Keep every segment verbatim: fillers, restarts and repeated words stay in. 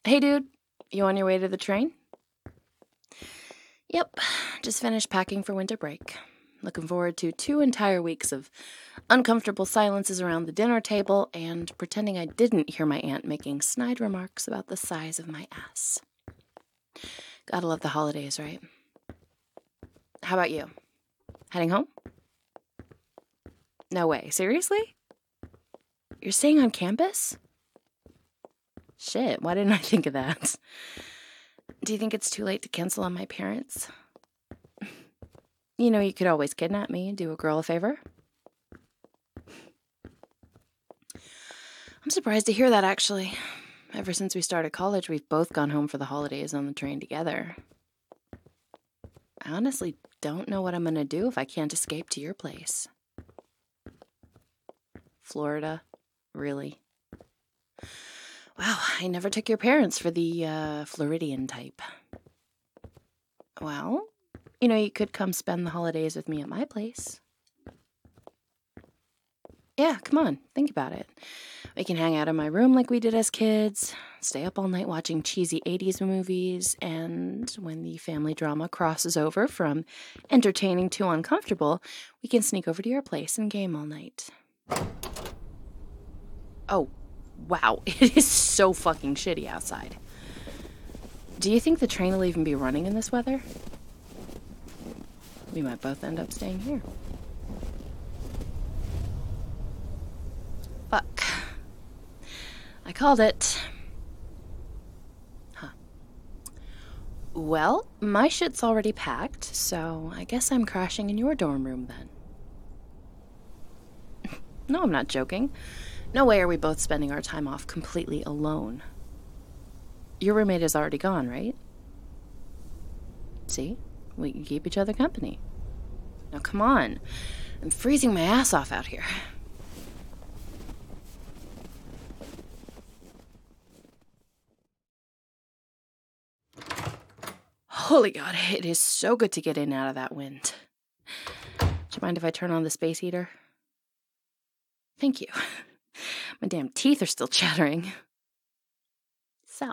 Hey, dude, you on your way to the train? Yep, just finished packing for winter break. Looking forward to two entire weeks of uncomfortable silences around the dinner table and pretending I didn't hear my aunt making snide remarks about the size of my ass. Gotta love the holidays, right? How about you? Heading home? No way. Seriously? You're staying on campus? Shit, why didn't I think of that? Do you think it's too late to cancel on my parents? You know, you could always kidnap me and do a girl a favor. I'm surprised to hear that, actually. Ever since we started college, we've both gone home for the holidays on the train together. I honestly don't know what I'm gonna do if I can't escape to your place. Florida? Really? Wow, I never took your parents for the uh, Floridian type. Well, you know, you could come spend the holidays with me at my place. Yeah, come on, think about it. We can hang out in my room like we did as kids, stay up all night watching cheesy eighties movies, and when the family drama crosses over from entertaining to uncomfortable, we can sneak over to your place and game all night. Oh, wow, it is so fucking shitty outside. Do you think the train will even be running in this weather? We might both end up staying here. Fuck. I called it. Huh. Well, my shit's already packed, so I guess I'm crashing in your dorm room then. No, I'm not joking. No way are we both spending our time off completely alone. Your roommate is already gone, right? See? We can keep each other company. Now, come on. I'm freezing my ass off out here. Holy God, it is so good to get in and out of that wind. Do you mind if I turn on the space heater? Thank you. My damn teeth are still chattering. So,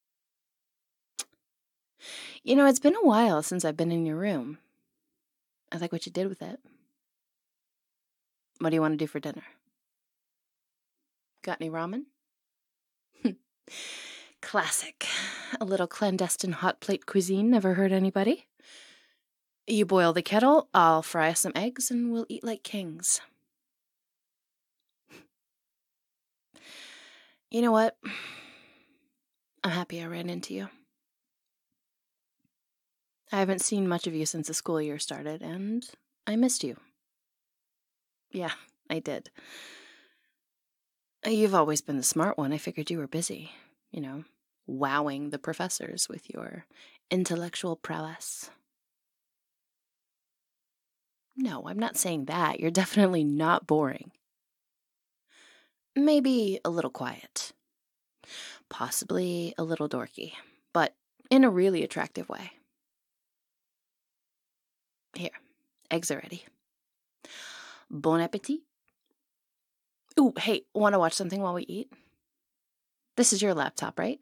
you know, it's been a while since I've been in your room. I like what you did with it. What do you want to do for dinner? Got any ramen? Classic. A little clandestine hot plate cuisine never hurt anybody. You boil the kettle, I'll fry some eggs, and we'll eat like kings. You know what? I'm happy I ran into you. I haven't seen much of you since the school year started, and I missed you. Yeah, I did. You've always been the smart one. I figured you were busy, you know, wowing the professors with your intellectual prowess. No, I'm not saying that. You're definitely not boring. Maybe a little quiet. Possibly a little dorky, but in a really attractive way. Here, eggs are ready. Bon appetit. Ooh, hey, want to watch something while we eat? This is your laptop, right?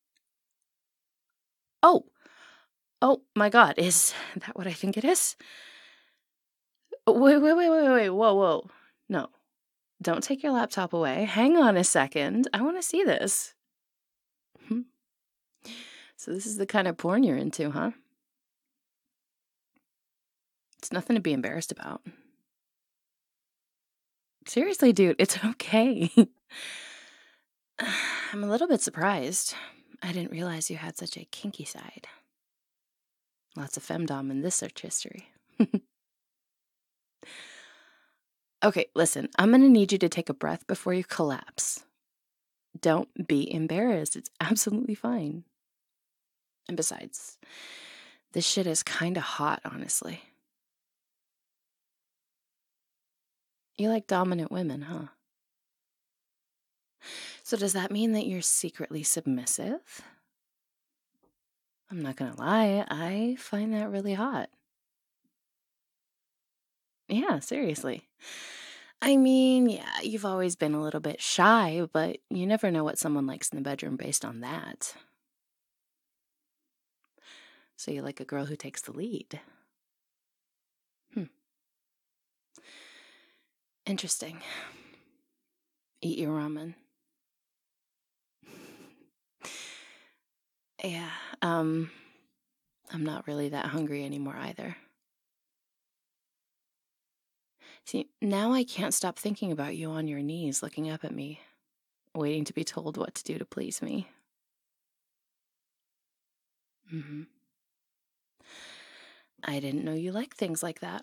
Oh, oh my God, is that what I think it is? Wait, wait, wait, wait, wait, whoa, whoa. No, don't take your laptop away. Hang on a second. I want to see this. Hmm. So this is the kind of porn you're into, huh? It's nothing to be embarrassed about. Seriously, dude, it's okay. I'm a little bit surprised. I didn't realize you had such a kinky side. Lots of femdom in this search history. Okay, listen, I'm gonna need you to take a breath before you collapse. Don't be embarrassed. It's absolutely fine. And besides, this shit is kinda hot, honestly. You like dominant women, huh? So does that mean that you're secretly submissive? I'm not gonna lie, I find that really hot. Yeah, seriously. I mean, yeah, you've always been a little bit shy, but you never know what someone likes in the bedroom based on that. So you like a girl who takes the lead. Hmm. Interesting. Eat your ramen. Yeah, um, I'm not really that hungry anymore either. See, now I can't stop thinking about you on your knees looking up at me, waiting to be told what to do to please me. Mm-hmm. I didn't know you liked things like that.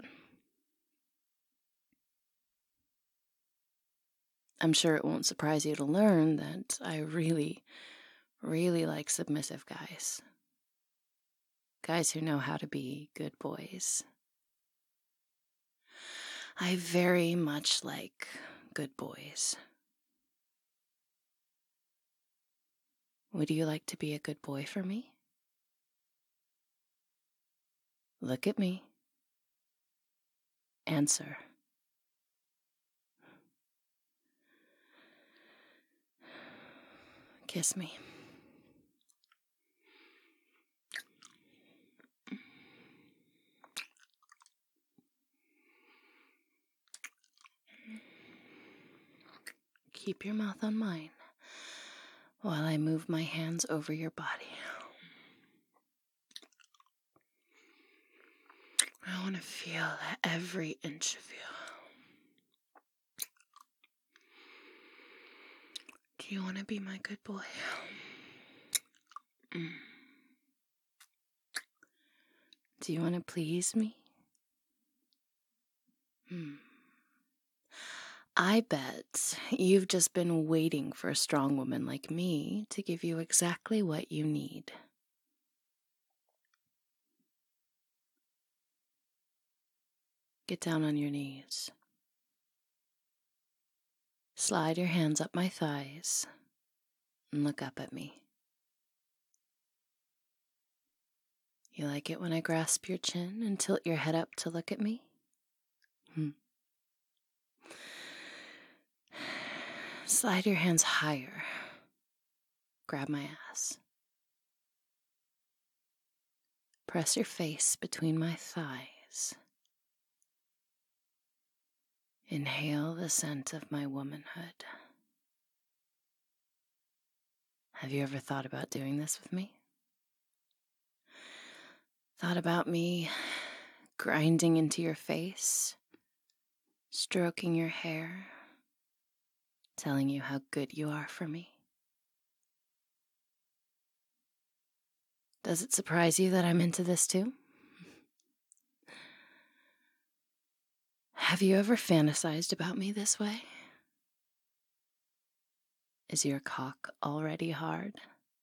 I'm sure it won't surprise you to learn that I really, really like submissive guys. Guys who know how to be good boys. I very much like good boys. Would you like to be a good boy for me? Look at me. Answer. Kiss me. Keep your mouth on mine while I move my hands over your body. I want to feel every inch of you. Do you want to be my good boy? Mm. Do you want to please me? Hmm. I bet you've just been waiting for a strong woman like me to give you exactly what you need. Get down on your knees. Slide your hands up my thighs and look up at me. You like it when I grasp your chin and tilt your head up to look at me? Hmm. Slide your hands higher. Grab my ass. Press your face between my thighs. Inhale the scent of my womanhood. Have you ever thought about doing this with me? Thought about me grinding into your face, stroking your hair, telling you how good you are for me? Does it surprise you that I'm into this too? Have you ever fantasized about me this way? Is your cock already hard?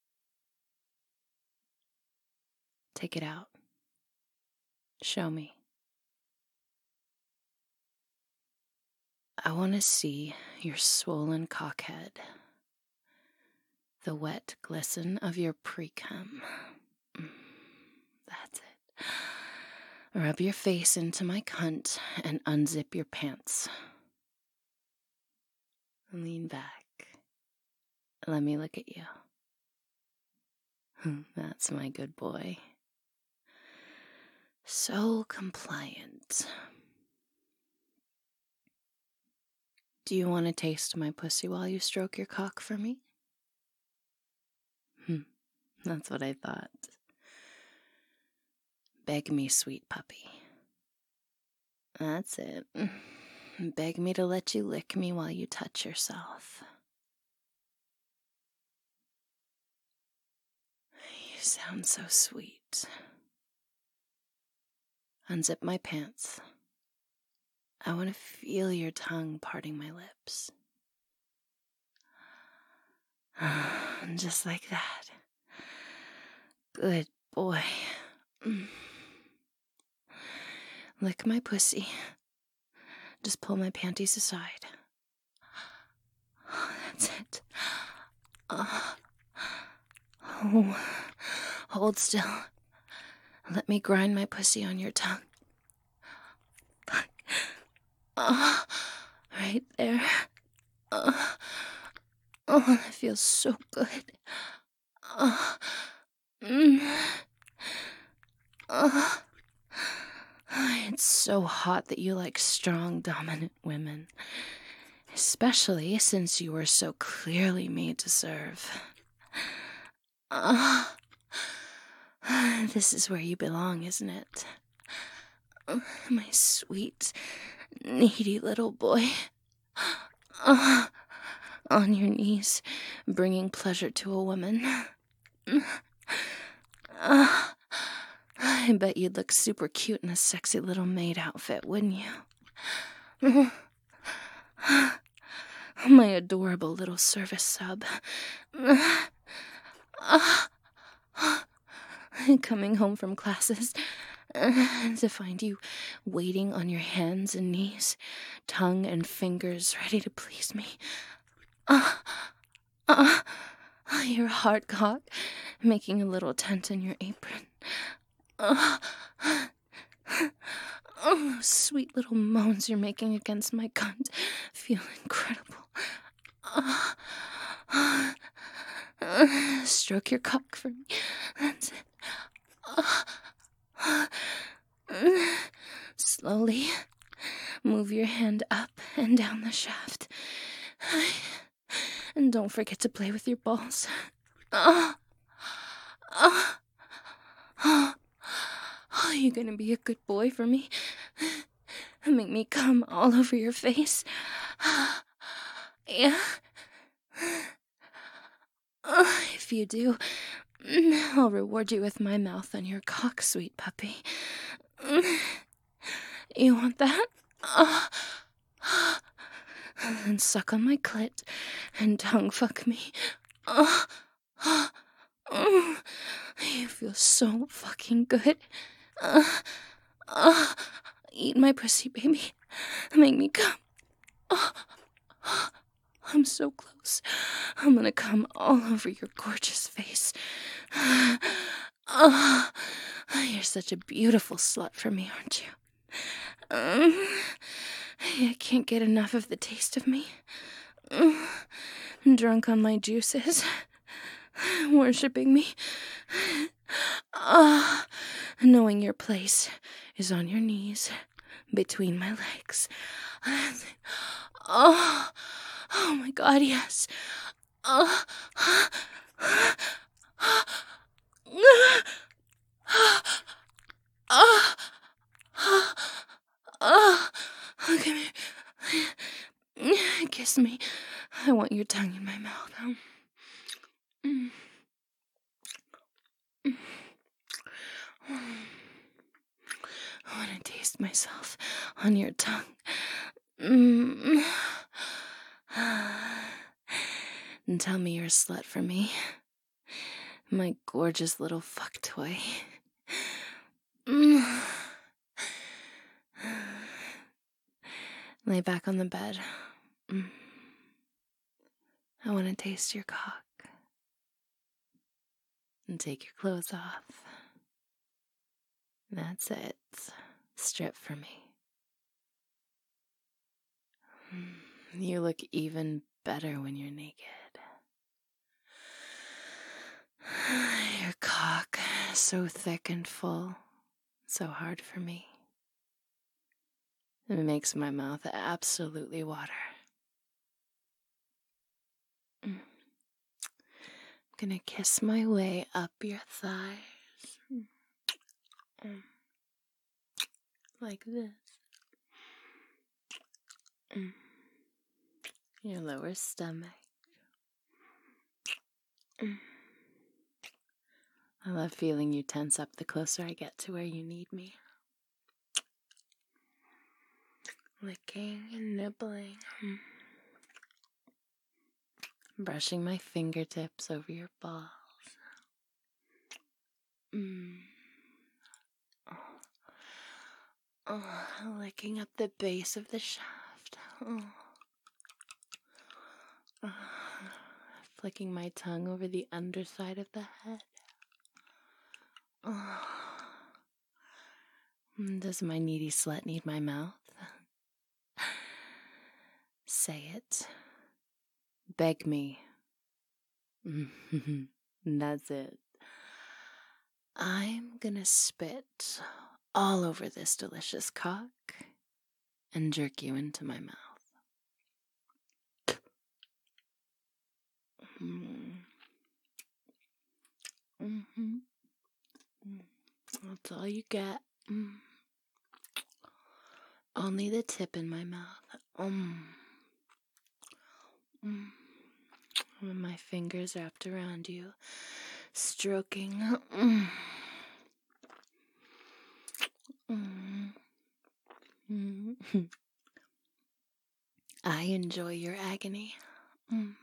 Take it out. Show me. I want to see your swollen cockhead, the wet glisten of your pre-cum. Mm, that's it. Rub your face into my cunt and unzip your pants. Lean back. Let me look at you. That's my good boy. So compliant. Do you want to taste my pussy while you stroke your cock for me? Hmm, that's what I thought. Beg me, sweet puppy. That's it. Beg me to let you lick me while you touch yourself. You sound so sweet. Unzip my pants. I want to feel your tongue parting my lips. Just like that. Good boy. Lick my pussy. Just pull my panties aside. That's it. Uh, oh, hold still. Let me grind my pussy on your tongue. Uh, right there. Uh, oh, that feels so good. Uh, mm. so hot that you like strong, dominant women. Especially since you were so clearly made to serve. Ah, uh, this is where you belong, isn't it? Uh, my sweet, needy little boy. Uh, on your knees, bringing pleasure to a woman. Uh, I bet you'd look super cute in a sexy little maid outfit, wouldn't you? My adorable little service sub. Coming home from classes to find you waiting on your hands and knees, tongue and fingers ready to please me. Uh, uh, your hard cock making a little tent in your apron. Uh, oh, sweet little moans you're making against my cunt feel incredible. Uh, uh, uh, stroke your cock for me. That's it. Uh, uh, uh, slowly move your hand up and down the shaft. And don't forget to play with your balls. Uh, uh, uh, are you gonna be a good boy for me? And make me come all over your face? Yeah? Uh, if you do, I'll reward you with my mouth on your cock, sweet puppy. You want that? Uh, and suck on my clit and tongue fuck me. Uh, uh, uh, you feel so fucking good. Uh, uh, eat my pussy, baby. Make me come. Uh, uh, I'm so close. I'm gonna come all over your gorgeous face. Uh, you're such a beautiful slut for me, aren't you? Um, I can't get enough of the taste of me. Uh, drunk on my juices. Worshipping me. Ah, uh, knowing your place is on your knees, between my legs. Oh, oh my God, yes. Oh, oh, oh, oh, come here. Kiss me. I want your tongue in my mouth. Mm. I want to taste myself on your tongue. Mm. And tell me you're a slut for me. My gorgeous little fuck toy. Mm. Lay back on the bed. Mm. I want to taste your cock. And take your clothes off. That's it. Strip for me. You look even better when you're naked. Your cock, so thick and full, so hard for me. It makes my mouth absolutely water. I'm gonna kiss my way up your thighs. Like this. Your lower stomach. I love feeling you tense up the closer I get to where you need me. Licking and nibbling. Brushing my fingertips over your balls. Mm. Oh. Oh, licking up the base of the shaft. Oh. Oh. Flicking my tongue over the underside of the head. Oh. Does my needy slut need my mouth? Say it. Beg me. That's it. I'm gonna spit all over this delicious cock and jerk you into my mouth. Mm. Mm-hmm. That's all you get. Mm. Only the tip in my mouth. Mm. Mm. With my fingers wrapped around you, stroking. Mm. Mm. Mm. I enjoy your agony. Mm.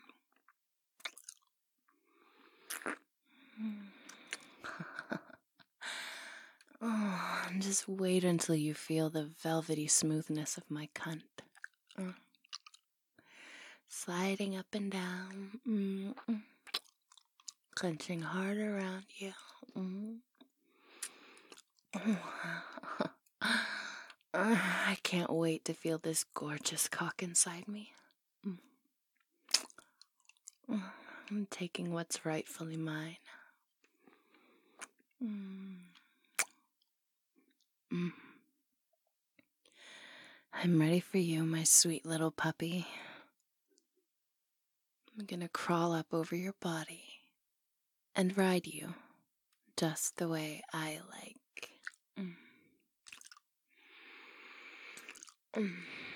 Oh, and just wait until you feel the velvety smoothness of my cunt. Mm. Sliding up and down. Mm. Clenching hard around you. Mm. I can't wait to feel this gorgeous cock inside me. Mm. I'm taking what's rightfully mine. Mm. Mm. I'm ready for you, my sweet little puppy. I'm gonna crawl up over your body and ride you just the way I like. Mm. Mm.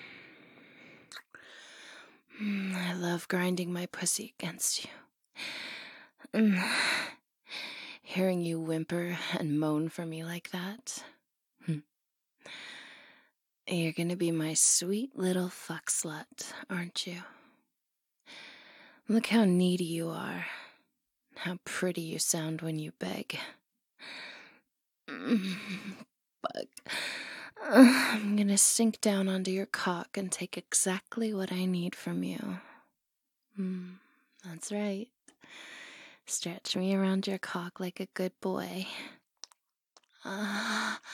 Mm, I love grinding my pussy against you. Mm. Hearing you whimper and moan for me like that. Hm. You're gonna be my sweet little fuck slut, aren't you? Look how needy you are. How pretty you sound when you beg. Mm. Fuck. Uh, I'm gonna sink down onto your cock and take exactly what I need from you. Mm, that's right. Stretch me around your cock like a good boy. Ah,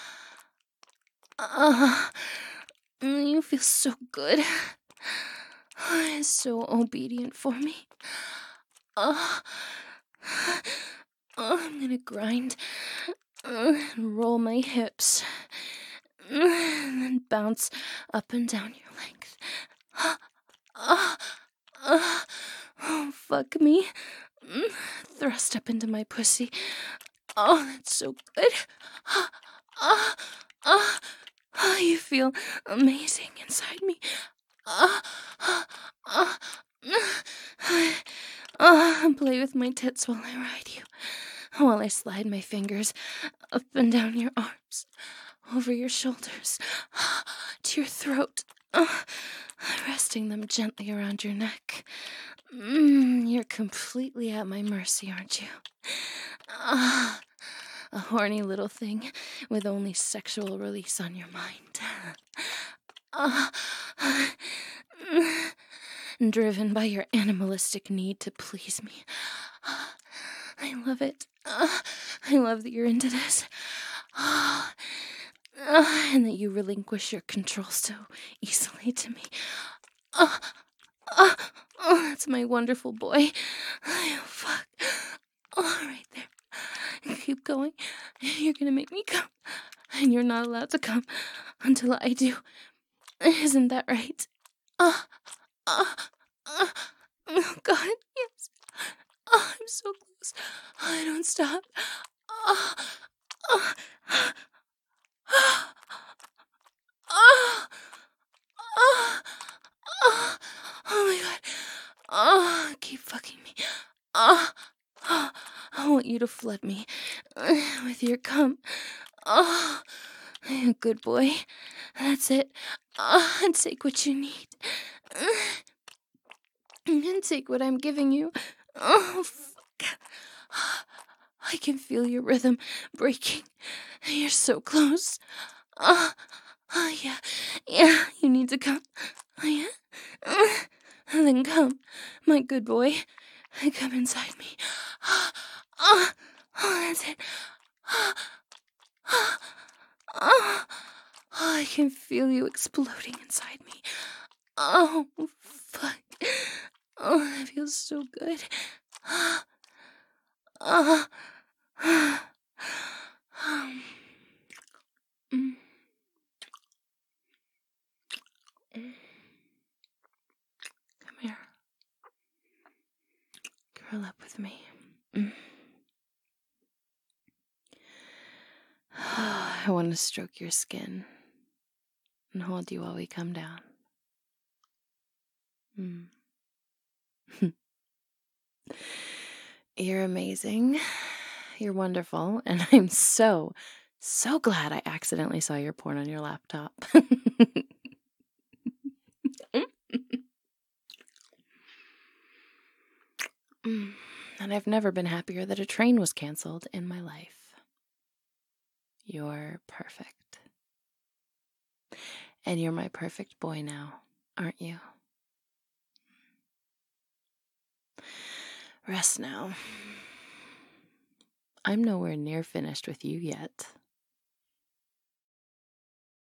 uh, uh, you feel so good. It's so obedient for me. Uh, uh, I'm gonna grind uh, and roll my hips and then bounce up and down your legs. Uh, uh, uh, oh, fuck me. Thrust up into my pussy. Oh, that's so good. Ah, ah, ah, ah, you feel amazing inside me. Ah, ah, ah, ah, ah, play with my tits while I ride you, while I slide my fingers up and down your arms, over your shoulders, to your throat, ah, resting them gently around your neck. Mm, you're completely at my mercy, aren't you? Ah, a horny little thing with only sexual release on your mind. Ah, driven by your animalistic need to please me. I love it. Ah, I love that you're into this. Ah, ah, and that you relinquish your control so easily to me. Ah, ah, oh, that's my wonderful boy. Oh, fuck. Oh, right there. Keep going. You're gonna make me come. And you're not allowed to come until I do. Isn't that right? Ah, ah, ah. Oh, God, yes. Oh, I'm so close. I don't stop. Ah, ah, ah, ah, ah, ah, ah. Oh, my God. Ah, keep fucking me. Ah, ah. I want you to flood me with your cum. Oh, good boy. That's it. Uh, take what you need. And take what I'm giving you. Oh, fuck. I can feel your rhythm breaking. You're so close. Oh, oh yeah. Yeah, you need to come. Oh, yeah? Uh, then come, my good boy. Come inside me. Oh, oh, oh that's it. Oh, oh, oh, I can feel you exploding inside me. Oh, fuck. Oh, that feels so good. Oh, oh, um, I want to stroke your skin and hold you while we come down. Mm. You're amazing. You're wonderful. And I'm so, so glad I accidentally saw your porn on your laptop. Mm. And I've never been happier that a train was canceled in my life. You're perfect. And you're my perfect boy now, aren't you? Rest now. I'm nowhere near finished with you yet.